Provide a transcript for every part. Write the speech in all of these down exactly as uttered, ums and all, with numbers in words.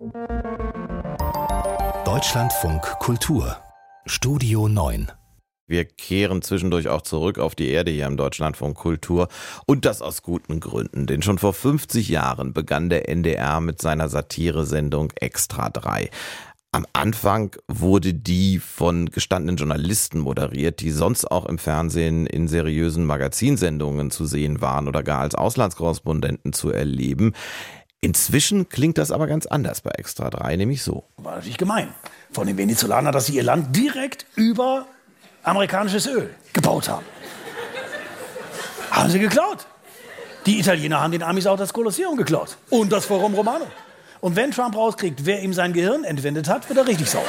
Deutschlandfunk Kultur Studio neun. Wir kehren zwischendurch auch zurück auf die Erde hier im Deutschlandfunk Kultur und das aus guten Gründen, denn schon vor fünfzig Jahren begann der N D R mit seiner Satiresendung Extra drei. Am Anfang wurde die von gestandenen Journalisten moderiert, die sonst auch im Fernsehen in seriösen Magazinsendungen zu sehen waren oder gar als Auslandskorrespondenten zu erleben. Inzwischen klingt das aber ganz anders bei Extra drei, nämlich so. War natürlich gemein von den Venezolanern, dass sie ihr Land direkt über amerikanisches Öl gebaut haben. Haben sie geklaut. Die Italiener haben den Amis auch das Kolosseum geklaut. Und das Forum Romano. Und wenn Trump rauskriegt, wer ihm sein Gehirn entwendet hat, wird er richtig sauer.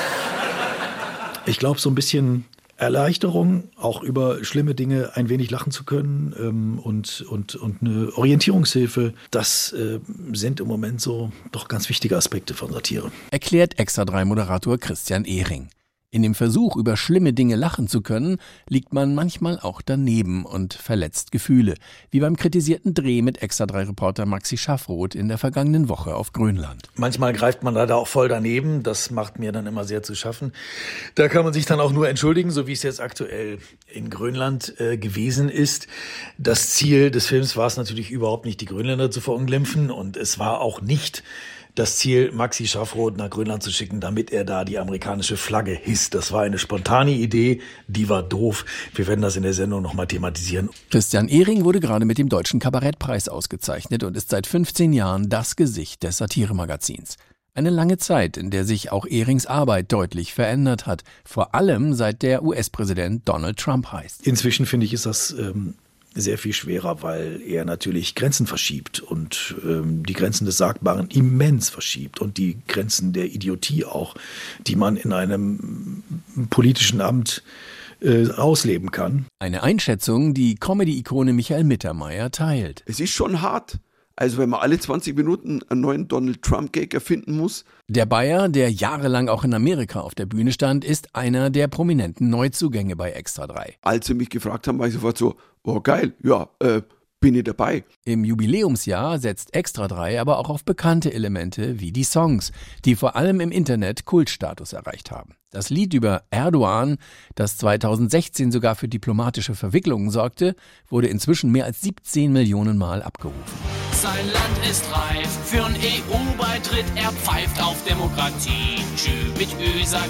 Ich glaube, so ein bisschen Erleichterung, auch über schlimme Dinge ein wenig lachen zu können ähm, und, und, und eine Orientierungshilfe, das äh, sind im Moment so doch ganz wichtige Aspekte von Satire. Erklärt Extra drei Moderator Christian Ehring. In dem Versuch, über schlimme Dinge lachen zu können, liegt man manchmal auch daneben und verletzt Gefühle, wie beim kritisierten Dreh mit Extra drei Reporter Maxi Schaffroth in der vergangenen Woche auf Grönland. Manchmal greift man leider auch voll daneben, das macht mir dann immer sehr zu schaffen. Da kann man sich dann auch nur entschuldigen, so wie es jetzt aktuell in Grönland äh, gewesen ist. Das Ziel des Films war es natürlich überhaupt nicht, die Grönländer zu verunglimpfen, und es war auch nicht das Ziel, Maxi Schaffroth nach Grönland zu schicken, damit er da die amerikanische Flagge hisst. Das war eine spontane Idee, die war doof. Wir werden das in der Sendung nochmal thematisieren. Christian Ehring wurde gerade mit dem Deutschen Kabarettpreis ausgezeichnet und ist seit fünfzehn Jahren das Gesicht des Satiremagazins. Eine lange Zeit, in der sich auch Ehrings Arbeit deutlich verändert hat. Vor allem seit der U S-Präsident Donald Trump heißt. Inzwischen finde ich, ist das ähm sehr viel schwerer, weil er natürlich Grenzen verschiebt und ähm, die Grenzen des Sagbaren immens verschiebt und die Grenzen der Idiotie auch, die man in einem politischen Amt äh, ausleben kann. Eine Einschätzung, die Comedy-Ikone Michael Mittermeier teilt. Es ist schon hart. Also wenn man alle zwanzig Minuten einen neuen Donald Trump-Gag erfinden muss. Der Bayer, der jahrelang auch in Amerika auf der Bühne stand, ist einer der prominenten Neuzugänge bei Extra drei. Als sie mich gefragt haben, war ich sofort so, oh geil, ja, äh, bin ich dabei. Im Jubiläumsjahr setzt Extra drei aber auch auf bekannte Elemente wie die Songs, die vor allem im Internet Kultstatus erreicht haben. Das Lied über Erdogan, das zweitausendsechzehn sogar für diplomatische Verwicklungen sorgte, wurde inzwischen mehr als siebzehn Millionen Mal abgerufen. Sein Land ist reif für einen E U-Beitritt, er pfeift auf Demokratie. Tschü mit Ü, sagt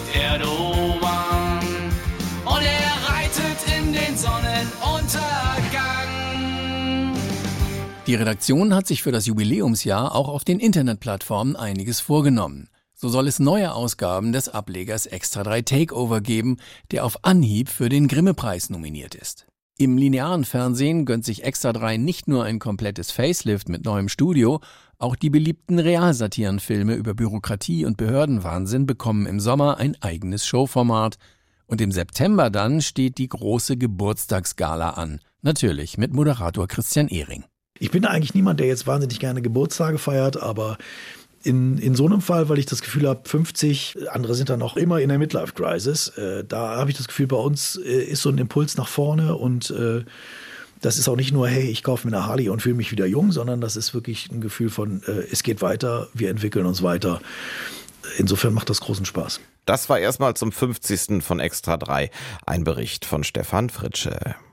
Erdogan. Und er reitet in den Sonnenuntergang. Die Redaktion hat sich für das Jubiläumsjahr auch auf den Internetplattformen einiges vorgenommen. So soll es neue Ausgaben des Ablegers Extra drei Takeover geben, der auf Anhieb für den Grimme-Preis nominiert ist. Im linearen Fernsehen gönnt sich Extra drei nicht nur ein komplettes Facelift mit neuem Studio, auch die beliebten Realsatirenfilme über Bürokratie und Behördenwahnsinn bekommen im Sommer ein eigenes Showformat. Und im September dann steht die große Geburtstagsgala an. Natürlich mit Moderator Christian Ehring. Ich bin eigentlich niemand, der jetzt wahnsinnig gerne Geburtstage feiert, aber in, in so einem Fall, weil ich das Gefühl habe, fünfzig, andere sind dann noch immer in der Midlife-Crisis, äh, da habe ich das Gefühl, bei uns äh, ist so ein Impuls nach vorne, und äh, das ist auch nicht nur, hey, ich kaufe mir eine Harley und fühle mich wieder jung, sondern das ist wirklich ein Gefühl von, äh, es geht weiter, wir entwickeln uns weiter. Insofern macht das großen Spaß. Das war erstmal zum fünfzigsten von Extra drei ein Bericht von Stefan Fritsche.